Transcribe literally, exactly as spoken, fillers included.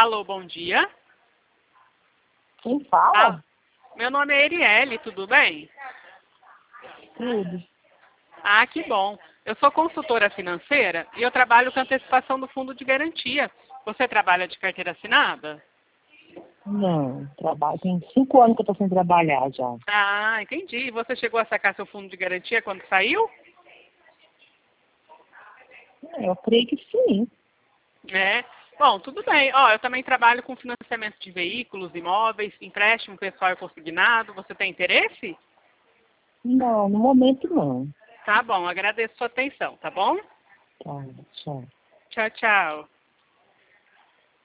Alô, bom dia. Quem fala? Ah, meu nome é Erielle, tudo bem? Tudo. Ah, que bom. Eu sou consultora financeira e eu trabalho com antecipação do fundo de garantia. Você trabalha de carteira assinada? Não, trabalho. Tem cinco anos que eu tô sem trabalhar já. Ah, entendi. Você chegou a sacar seu fundo de garantia quando saiu? É, Eu creio que sim. É. Bom, tudo bem. Ó, eu também trabalho com financiamento de veículos, imóveis, empréstimo pessoal e consignado. Você tem interesse? Não, no momento não. Tá bom, agradeço sua atenção, tá bom? Tá, tchau. Tchau, tchau.